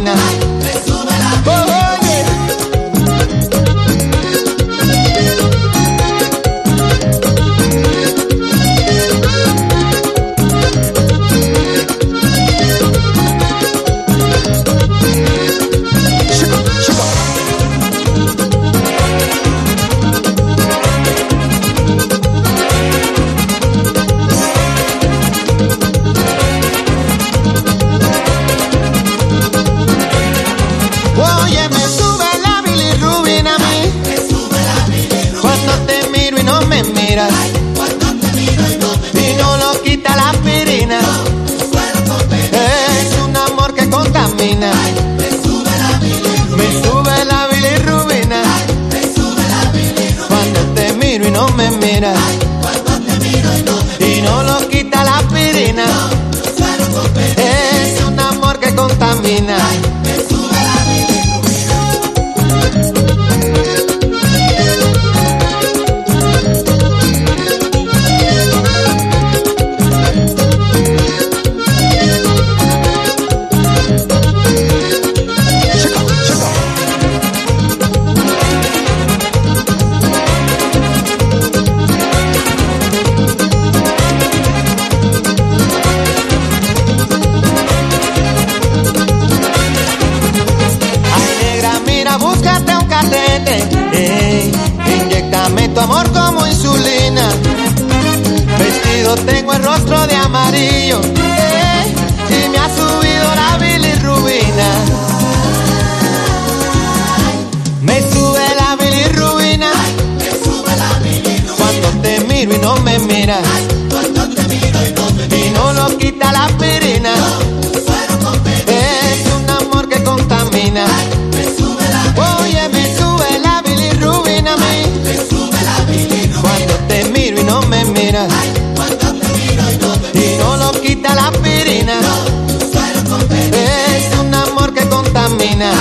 contamina. Y no lo quita la aspirina. Es un amor que contamina. Me sube la bilirrubina. Cuando te miro y no me miras. Y no lo quita la aspirina. Es un amor que contamina. Inyéctame tu amor como insulina. Vestido tengo el rostro de amarillo. Y me ha subido la bilirrubina. Me sube la bilirrubina. Cuando te miro y no me miras. Y no lo quita la aspirina. Es un amor que contamina. Oye, me sube la bilirrubina a mí. Cuando te miro y no me miras. Y no lo quita la aspirina. Es un amor que contamina.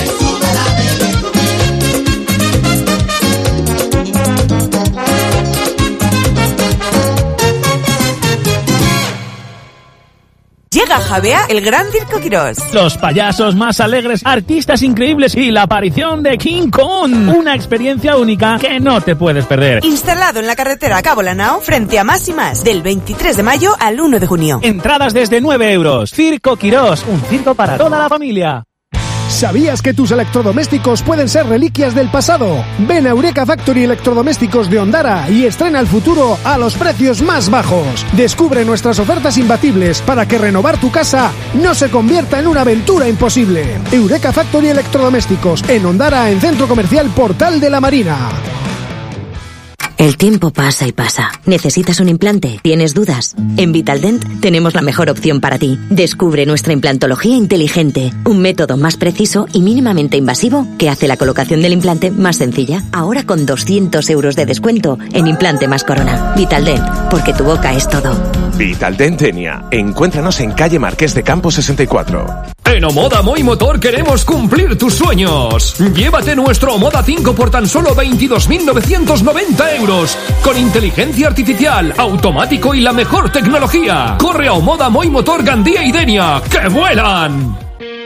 Llega a Javea el Gran Circo Quirós. Los payasos más alegres, artistas increíbles y la aparición de King Kong. Una experiencia única que no te puedes perder. Instalado en la carretera Cabo Lanao, frente a Más y Más, del 23 de mayo al 1 de junio. Entradas desde 9 euros. Circo Quirós, un circo para toda la familia. ¿Sabías que tus electrodomésticos pueden ser reliquias del pasado? Ven a Eureka Factory Electrodomésticos de Ondara y estrena el futuro a los precios más bajos. Descubre nuestras ofertas imbatibles para que renovar tu casa no se convierta en una aventura imposible. Eureka Factory Electrodomésticos en Ondara, en Centro Comercial Portal de la Marina. El tiempo pasa y pasa. ¿Necesitas un implante? ¿Tienes dudas? En Vitaldent tenemos la mejor opción para ti. Descubre nuestra implantología inteligente, un método más preciso y mínimamente invasivo que hace la colocación del implante más sencilla. Ahora con 200 euros de descuento en implante más corona. Vitaldent, porque tu boca es todo. Vitaldent Denia. Encuéntranos en calle Marqués de Campos 64. En Omoda Moi Motor queremos cumplir tus sueños. Llévate nuestro Omoda 5 por tan solo 22.990 euros. Con inteligencia artificial, automático y la mejor tecnología. Corre a Omoda Moi Motor Gandía y Denia. ¡Que vuelan!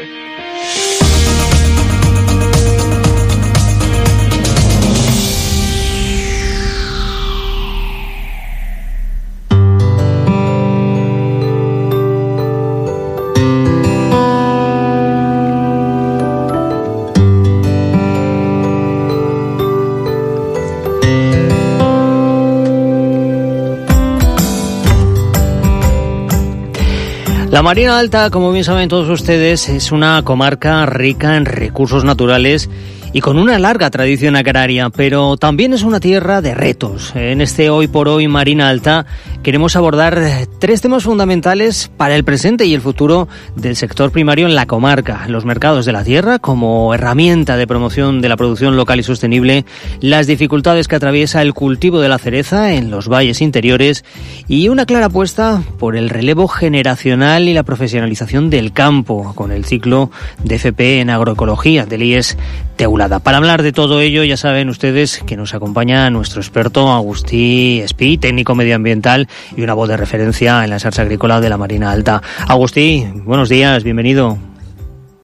La Marina Alta, como bien saben todos ustedes, es una comarca rica en recursos naturales y con una larga tradición agraria, pero también es una tierra de retos. En este Hoy por Hoy Marina Alta queremos abordar 3 temas fundamentales para el presente y el futuro del sector primario en la comarca: los mercados de la tierra como herramienta de promoción de la producción local y sostenible, las dificultades que atraviesa el cultivo de la cereza en los valles interiores y una clara apuesta por el relevo generacional y la profesionalización del campo con el ciclo de FP en agroecología del IES Teulada. Para hablar de todo ello, ya saben ustedes que nos acompaña nuestro experto Agustí Espí, técnico medioambiental y una voz de referencia en la salsa agrícola de la Marina Alta. Agustí, buenos días, bienvenido.